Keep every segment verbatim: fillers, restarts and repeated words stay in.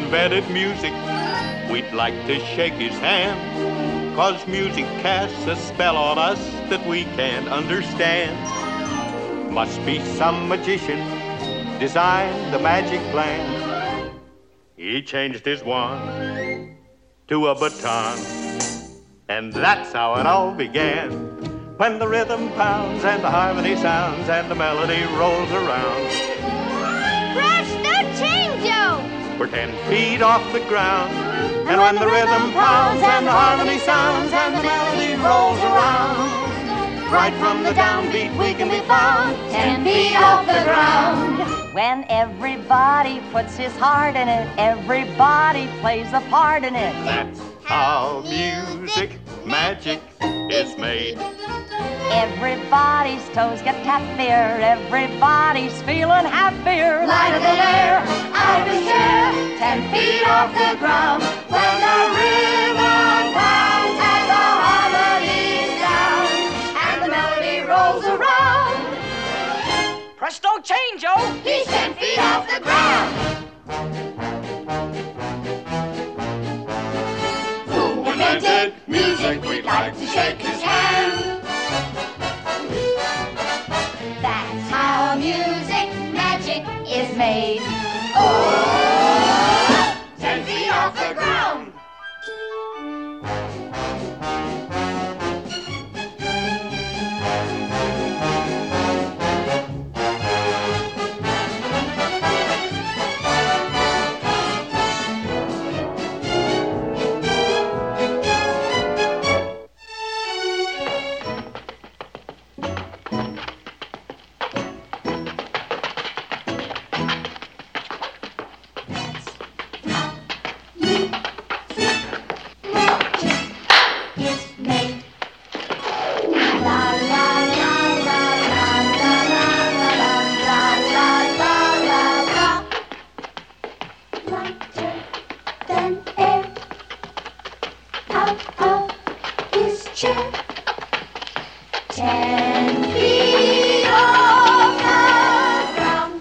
invented music, we'd like to shake his hand, 'cause music casts a spell on us that we can't understand. Must be some magician designed the magic plan. He changed his wand to a baton, and that's how it all began. When the rhythm pounds and the harmony sounds and the melody rolls around. Presto Changeo! We're ten feet off the ground. And, and when, when the, the rhythm pounds and the harmony sounds and the melody rolls around, right from the downbeat we can be found ten feet off the ground. When everybody puts his heart in it, everybody plays a part in it. That's how music magic is made. Everybody's toes get tappier, everybody's feeling happier. Lighter than air, out of his chair, ten feet off the ground. When the rhythm pounds and the harmony's down, and the melody rolls around. Presto Changeo! He's ten feet off the ground. Who invented music? We'd like to shake his hand. That's how music magic is made. Oh, ten feet off the ground. Ten feet off the ground.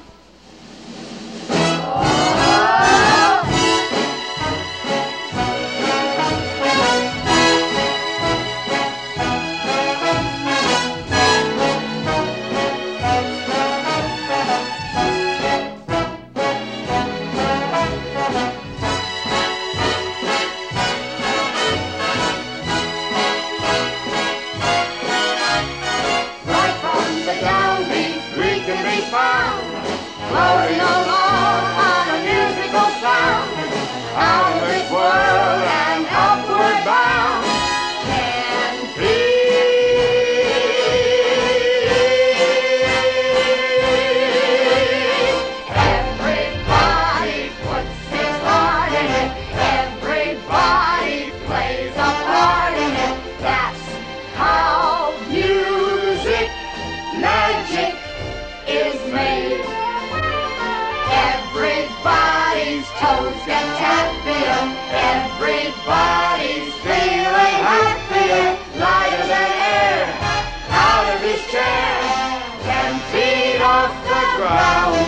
Floating along on a musical sound, out of this world and upward bound. Ten feet. Everybody puts his heart in it. Everybody plays a part in it. That's how music magic is made. Everybody's toes get tappier, everybody's feeling happier, lighter than air, out of his chair, ten feet off the ground.